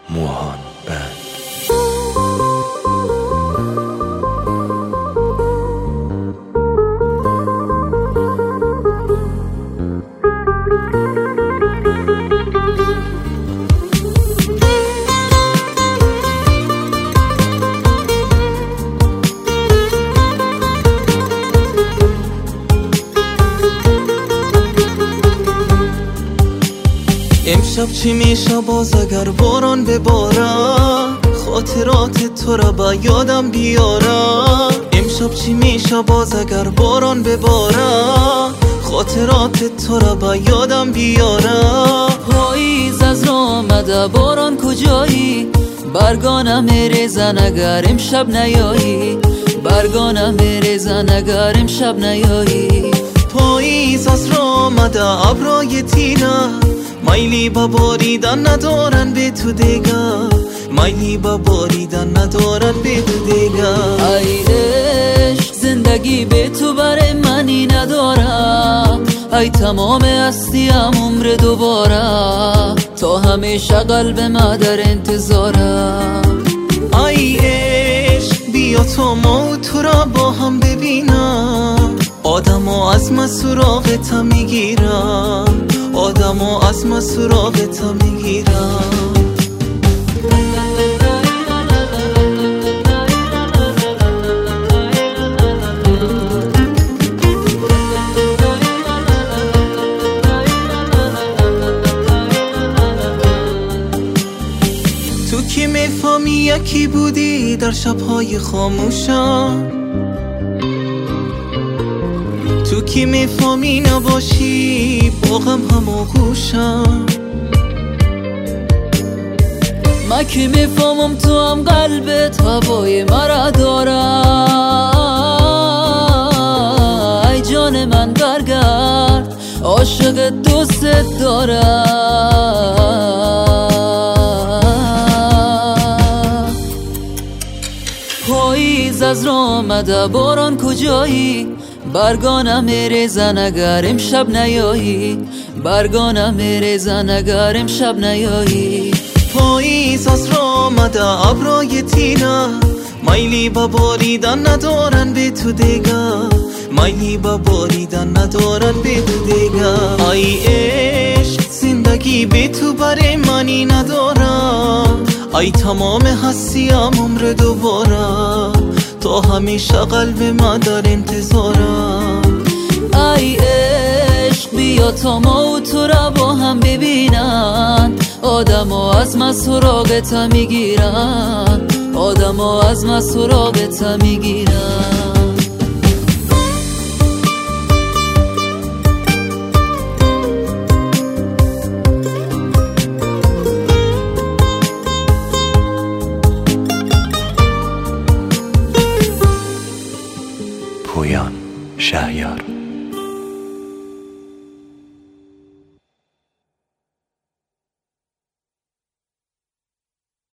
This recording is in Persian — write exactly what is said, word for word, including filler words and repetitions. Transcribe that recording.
موهان بند. امشب چی میشه باز اگر باران بباره، خاطرات تو را با یادم بیاره. امشب چی میشه باز اگر باران بباره، خاطرات تو را با یادم بیاره. پاییز از راه آمده باران کجایی، برگانم میریزن اگر امشب نیایی، برگانم میریزن اگر امشب نیایی. پاییز از راه آمده ابرای تیره، میلی با باریدن ندارن به تو دیگه، میلی با باریدن ندارن به تو دیگه. ای عشق زندگی به تو برای منی ندارم، ای تمام هستیم عمر دوباره، تا همیشه قلب ما در انتظارم. ای عشق بیا تو ما و تو را با هم ببینم، آدمو از من سراغت میگیرم، آدمو از من سراغت میگیرم. تو که میفهمی یکی بودی در شبهای خاموشم، تو که میفهمی نباشی با غم هماغوشم. من که میفهمم تو هم قلبت هوای مرا داره، ای جان من برگرد عاشق دوست داره. پاییز از راه آمده باران کجایی، برگانم میریزن اگر امشب نیایی، برگانم میریزن اگر امشب نیایی. پاییز از راه آمده ابرای تیره، میلی با باریدن ندارن به تو دیگه، میلی با باریدن ندارن به تو دیگه. ای عشق زندگی به تو برای منی ندارم، ای تمام هستیم عمر دوباره، تا همیشه قلب من در انتظارم. ای عشق بیا تا ما و تو را با هم ببینن، آدمو از من سراغت میگیرن، آدمو از من سراغت میگیرن. پویان شهریار.